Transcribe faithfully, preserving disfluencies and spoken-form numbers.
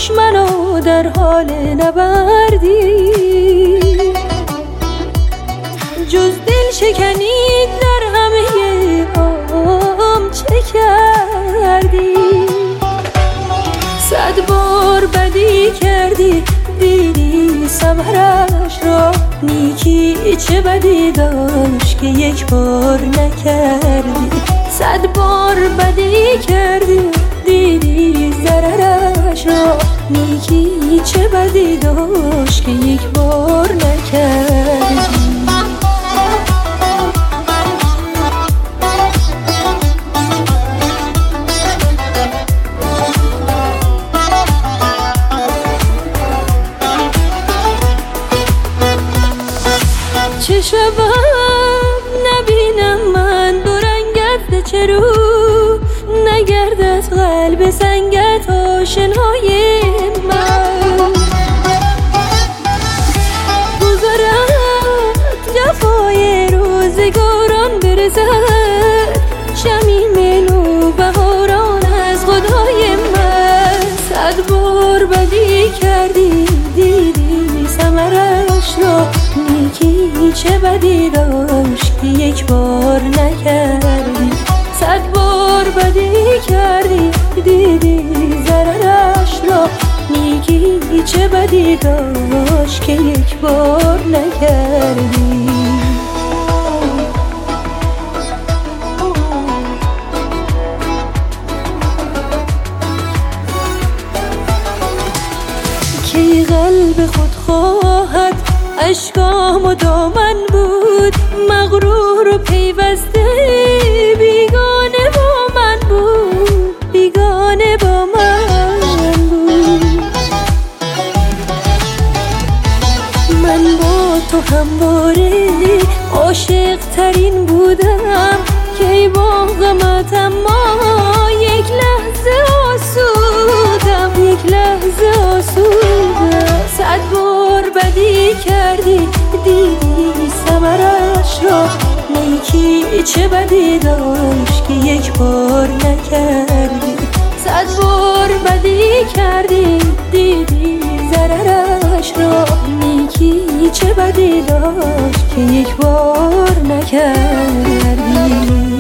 دشمنو در حال نبردی، جز دل شکنی در همه عام چه کردی؟ صد بار بدی کردی دیدی ثمرش را، نیکی چه بدی داشت که یک بار نکردی. صد بار بدی کردی دیدی ضررش را، نیکی چه بدی داشت که یک بار نکردی. چه شبم نبینم من دو رنگت، چه رو نگردد قلب سنگت آشنای من. گذارد جفای روزگاران برزد، شمیم نو بهاران از خدای من. صد بار بدی کردی دیدی ثمرش را، نیکی چه بدی داشت که یک بار نکردی. صد بار بدی کردی دیدی ضررش را، نیکی چه بدی داشت که یک بار نکردی. کی قلب خود خواهد اشکام و دامن بود، مغرور و پیوسته بیگانه با من بود، بیگانه با من بود. من با تو همواره عاشق ترین بودم، کی با غمت اما یک لحظه آسودم، یک لحظه آسودم. صد بار بدی کردی دیدی ثمرش را، نیکی چه بدی داشت که یک بار نکردی. صد بار بدی کردی دیدی ضررش را، نیکی چه بدی داشت که یک بار نکردی.